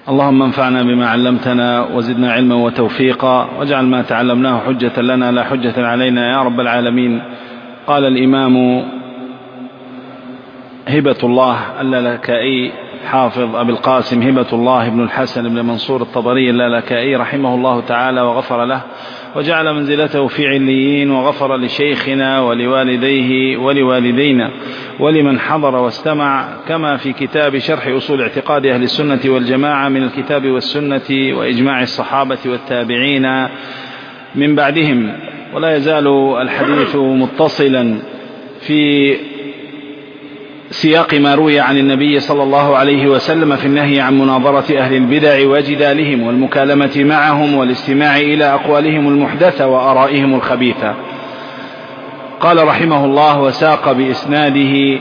اللهم انفعنا بما علمتنا وزدنا علما وتوفيقا، واجعل ما تعلمناه حجة لنا لا حجة علينا يا رب العالمين. قال الإمام هبة الله اللالكائي حافظ أبي القاسم هبة الله بن الحسن بن منصور الطبري اللالكائي رحمه الله تعالى وغفر له وجعل منزلته في عليين، وغفر لشيخنا ولوالديه ولوالدينا ولمن حضر واستمع، كما في كتاب شرح أصول اعتقاد أهل السنة والجماعة من الكتاب والسنة وإجماع الصحابة والتابعين من بعدهم. ولا يزال الحديث متصلا في سياق ما روي عن النبي صلى الله عليه وسلم في النهي عن مناظرة أهل البدع وجدالهم والمكالمة معهم والاستماع إلى أقوالهم المحدثة وآرائهم الخبيثة. قال رحمه الله: وساق بإسناده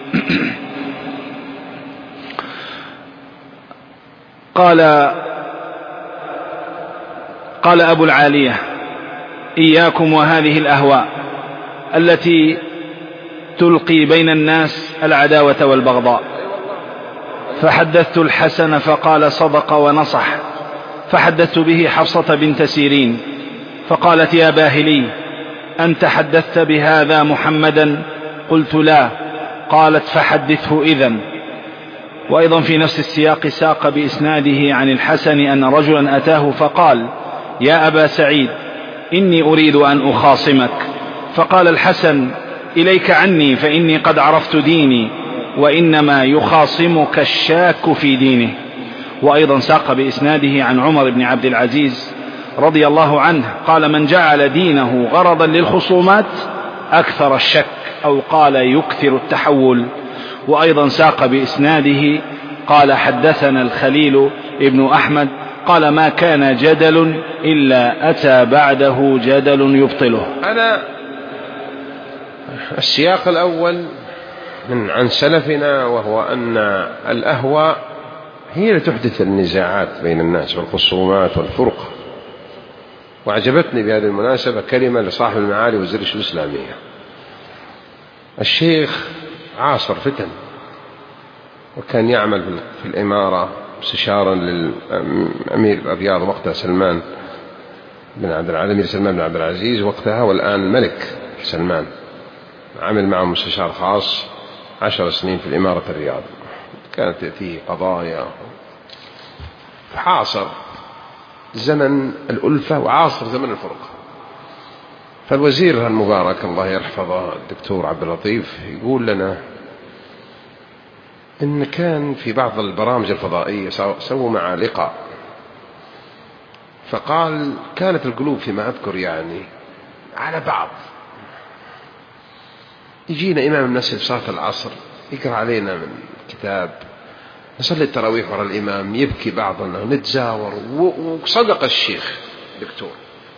قال أبو العالية: إياكم وهذه الأهواء التي تلقي بين الناس العداوة والبغضاء. فحدثت الحسن فقال صدق ونصح، فحدثت به حفصة بنت سيرين فقالت: يا باهلي، أنت حدثت بهذا محمدا؟ قلت: لا. قالت: فحدثه إذن. وأيضا في نفس السياق ساق بإسناده عن الحسن أن رجلا أتاه فقال: يا أبا سعيد، إني أريد أن أخاصمك. فقال الحسن: إليك عني، فإني قد عرفت ديني، وإنما يخاصمك الشاك في دينه. وأيضا ساق بإسناده عن عمر بن عبد العزيز رضي الله عنه قال: من جعل دينه غرضا للخصومات أكثر الشك، أو قال يكثر التحول. وأيضا ساق بإسناده قال: حدثنا الخليل ابن أحمد قال: ما كان جدل إلا أتى بعده جدل يبطله. هذا السياق الأول عن سلفنا، وهو أن الأهواء هي اللي تحدث النزاعات بين الناس والخصومات والفرقة. وأعجبتني بهذه المناسبة كلمة لصاحب المعالي وزير الشؤون الإسلامية. الشيخ عاصر فتن، وكان يعمل في الإمارة مستشارا للأمير الرياض وقتها سلمان بن عبد العزيز وقتها، والآن الملك سلمان. عمل معه مستشار خاص 10 سنين في الإمارة الرياض. كانت تأتيه قضايا، حاصر زمن الألفة وعاصر زمن الفرقة. فالوزير المبارك الله يحفظه الدكتور عبد اللطيف يقول لنا إن كان في بعض البرامج الفضائية سووا مع لقاء، فقال: كانت القلوب فيما أذكر يعني على بعض. يجينا إمام المسجد في صلاة العصر يقرأ علينا من كتاب، نصلي التراويح وراء الإمام، يبكي بعضنا، نتزاور. وصدق الشيخ دكتور،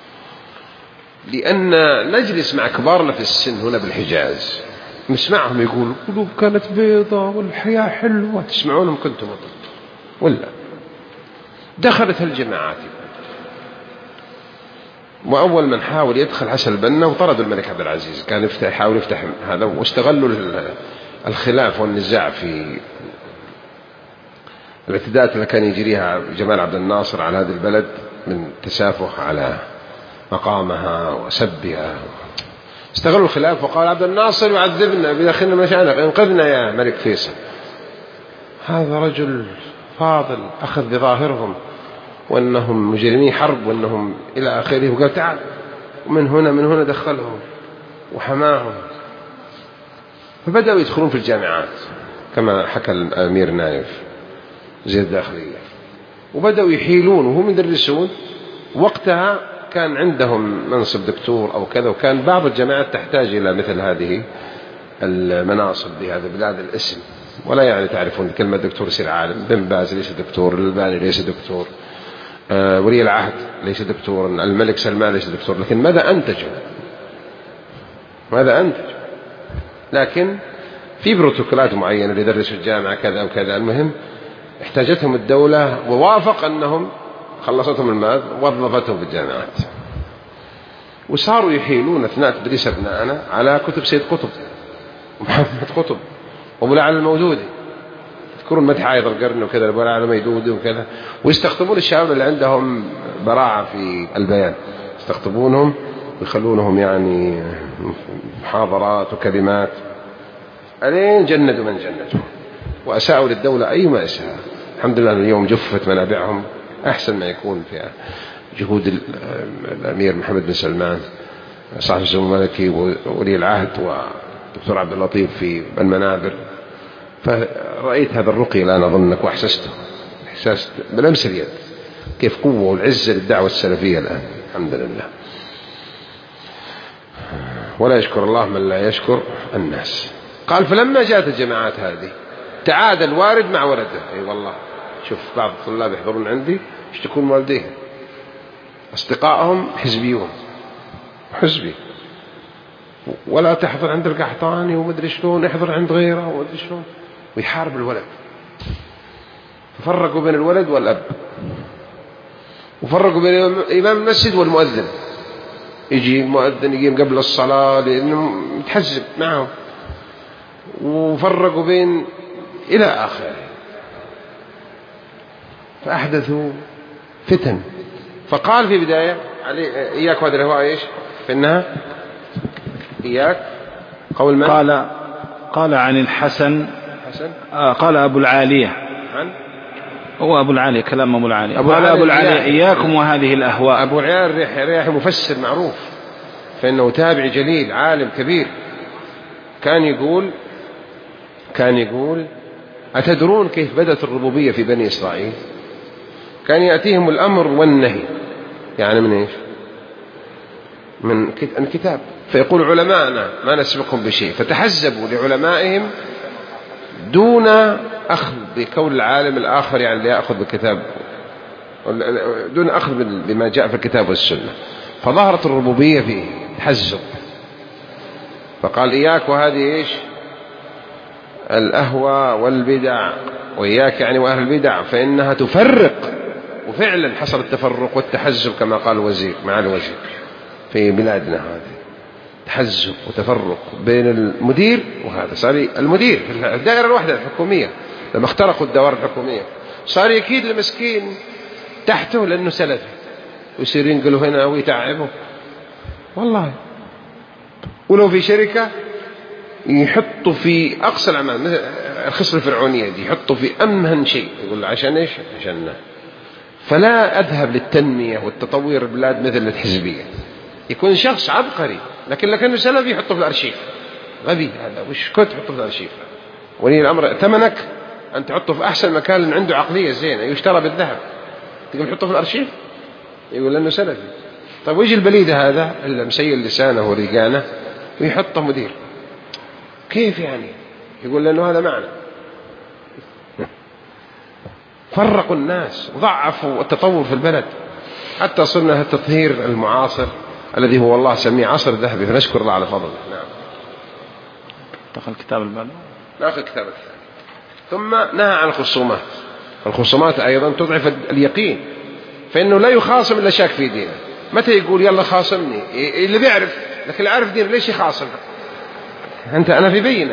لأن نجلس مع كبارنا في السن هنا بالحجاز، نسمعهم يقول القلوب كانت بيضة والحياة حلوة، تسمعونهم كنتم ضد ولا. دخلت الجماعات، وأول من حاول يدخل حسن البنا وطرد الملك عبد العزيز. كان يحاول يفتح هذا، واستغلوا الخلاف والنزاع في الاعتداءات اللي كان يجريها جمال عبد الناصر على هذه البلد من تسافح على مقامها وسبها. استغلوا الخلاف وقال: عبد الناصر يعذبنا بداخلنا مشاعر، انقذنا يا ملك فيصل. هذا رجل فاضل أخذ بظاهرهم وأنهم مجرمي حرب وأنهم إلى آخره، وقال: تعال. ومن هنا دخلهم وحماهم. فبدأوا يدخلون في الجامعات كما حكى الأمير نايف زي الداخلية، وبدأوا يحيلون وهم يدرسون. وقتها كان عندهم منصب دكتور أو كذا، وكان بعض الجامعات تحتاج إلى مثل هذه المناصب بهذا بلاد الاسم، ولا يعني تعرفون كلمة دكتور يصير عالم. بن باز ليس دكتور، الألباني ليس دكتور، ولي العهد ليس دكتور، الملك سلمان ليس دكتور. لكن ماذا أنتجوا؟ لكن في بروتوكولات معينة اللي يدرسوا الجامعة كذا وكذا. المهم احتاجتهم الدولة، ووافق أنهم خلصتهم المال ووظفتهم في الجامعات. وصاروا يحيلون أثناء تدريس أبنائنا على كتب سيد قطب ومحمد قطب وأبو الأعلى المودودي. يذكرون مدح عايض القرن وكذا ولا على ميدود وكذا، ويستخدمون الشباب اللي عندهم براعة في البيان، يستخدمونهم ويخلونهم يعني محاضرات وكلمات ألين جندوا من جندوا وأساءوا للدولة أي ما أساء. الحمد لله اليوم جفت منابعهم أحسن ما يكون في جهود الأمير محمد بن سلمان صاحب السمو الملكي وولي العهد ودكتور عبد اللطيف في المنابر. فرأيت هذا الرقي الآن أظنك وأحسسته إحساس بلمس اليد كيف قوة والعزة للدعوة السلفية الآن الحمد لله. ولا يشكر الله من لا يشكر الناس. قال فلما جاءت الجماعات هذه تعاد الوالد مع ولده. أي والله شوف بعض الطلاب يحضرون عندي يشتكون والديهم أصدقائهم حزبيون حزبي ولا تحضر عند القحطاني ومدري شلون يحضر عند غيره ومدري شلون ويحارب الولد. فرقوا بين الولد والأب وفرقوا بين إمام المسجد والمؤذن. يجي المؤذن يقيم قبل الصلاة لأنه متحزب معهم، وفرقوا بين إلى آخره. فأحدثوا فتن. فقال في بداية إياك وهذا الهواء إيش فإنها إياك قول من قال عن الحسن قال أبو العالية عن هو أبو العالية كلام أبو العالية قال أبو العالية إياكم وهذه الأهواء. أبو العالية رياح مفسر معروف فإنه تابع جليل عالم كبير. كان يقول أتدرون كيف بدأت الربوبية في بني إسرائيل؟ كان يأتيهم الأمر والنهي يعني من إيش؟ من الكتاب. فيقول علماءنا ما نسبقهم بشيء فتحزبوا لعلمائهم دون أخذ بقول العالم الآخر يعني لا يأخذ بالكتاب دون أخذ بما جاء في الكتاب والسنة. فظهرت الربوبية فيه تحزب. فقال إياك وهذه إيش الأهوى والبدع وإياك يعني وأهل البدع فإنها تفرق. وفعلا حصل التفرق والتحزب كما قال الوزير مع الوزير في بلادنا هذه تحزب وتفرق بين المدير وهذا. صار المدير في الدائرة الواحدة الحكومية لما اخترقوا الدوائر الحكومية صار يكيد المسكين تحته لأنه سلفي ويصير ينقلوا هنا ويتعبوا والله. ولو في شركة يحطوا في أقصى الأعمال مثل الخصلة الفرعونية دي يحطوا في أمهن شيء يقول عشان إيش عشان فلا أذهب للتنمية والتطوير البلاد مثل الحزبية. يكون شخص عبقري لكنه سلفي يحطه في الأرشيف غبي هذا وش كنت تحطه في الأرشيف. ولي الأمر ثمنك أن تحطه في أحسن مكان لأن عنده عقلية زينة يشترى بالذهب تقول حطه في الأرشيف يقول لأنه سلفي. طيب ويجي البليدة هذا اللي مسيل لسانه وريقانه ويحطه مدير كيف يعني يقول لأنه هذا معنى. فرقوا الناس وضعفوا التطور في البلد حتى صرنا التطهير المعاصر الذي هو الله سميه عصر ذهبي فنشكر الله على فضله. نعم. دخل كتاب الباب ناخذ كتاب الثاني. ثم نهى عن الخصومات. الخصومات أيضا تضعف اليقين فإنه لا يخاصم إلا شاك في دينه. متى يقول يلا خاصمني اللي بيعرف لكن اللي عارف دينه ليش يخاصم أنا في بينة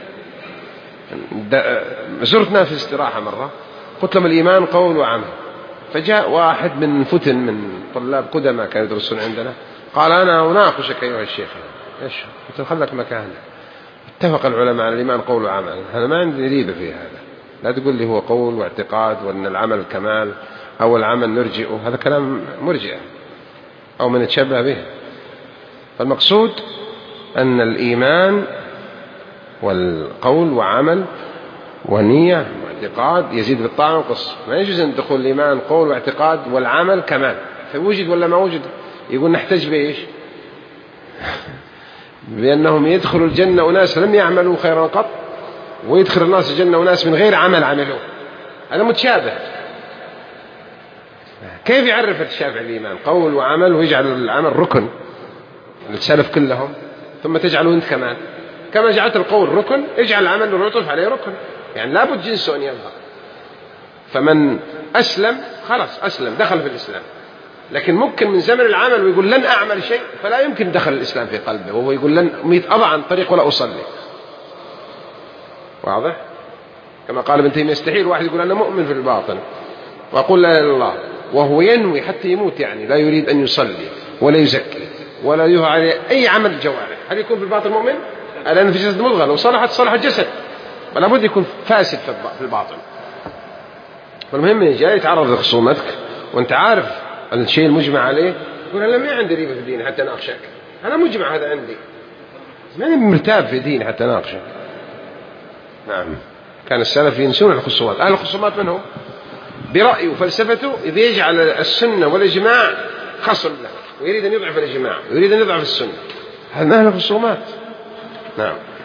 زرتنا في استراحة مرة قلت لهم الإيمان قول وعمل. فجاء واحد من فتن من طلاب قدماء كانوا يدرسون عندنا قال أنا أناقشك أيها الشيخ. إيش قلت له خلك مكانك. اتفق العلماء على الإيمان قول وعمل. أنا ما عندي ريبة في هذا. لا تقول لي هو قول واعتقاد وأن العمل كمال أو العمل نرجئه هذا كلام مرجئة أو من يتشبه به. فالمقصود أن الإيمان والقول وعمل ونية واعتقاد يزيد بالطاعة والقص. ما يجوز أن تقول الإيمان قول واعتقاد والعمل كمال فوجد ولا ما وجد. يقول نحتاج بإيش بأنهم يدخلوا الجنة أناس لم يعملوا خيرا قط ويدخل الناس الجنة أناس من غير عمل عملوه. هذا متشابه. كيف يعرف الشافعي الإيمان قول وعمل ويجعل العمل ركن السلف كلهم ثم تجعله أنت كمان كما جعلت القول ركن اجعل العمل ونطف عليه ركن يعني لابد جنسه أن يظهر. فمن أسلم خلاص أسلم دخل في الإسلام. لكن ممكن من زمن العمل ويقول لن أعمل شيء فلا يمكن دخل الإسلام في قلبه وهو يقول لن أضع عن طريق ولا أصلي. واضح؟ كما قال ابن تيمية يستحيل واحد يقول أنا مؤمن في الباطن وأقول لا إله إلا الله وهو ينوي حتى يموت، يعني لا يريد أن يصلي ولا يزكي ولا يظهر عليه أي عمل الجوارح، هل يكون في الباطن مؤمن؟ لأن في جسد مضغة لو صلح الجسد، ولا بد يكون فاسد في الباطن. فالمهم جاي يتعرض لخصومتك وانت عارف الشيء المجمع عليه، يقول أنا ما عندي ريبة في الدين حتى ناقشك، أنا مجمع هذا عندي، ماني مرتاب في دين حتى ناقشك. نعم، كان السلف ينسون الخصومات. أهل الخصومات من هم؟ برأيه وفلسفته إذا يجعل السنة والإجماع خصم له ويريد أن يضعف الإجماع ويريد أن يضعف السنة، هذا أهل الخصومات. نعم.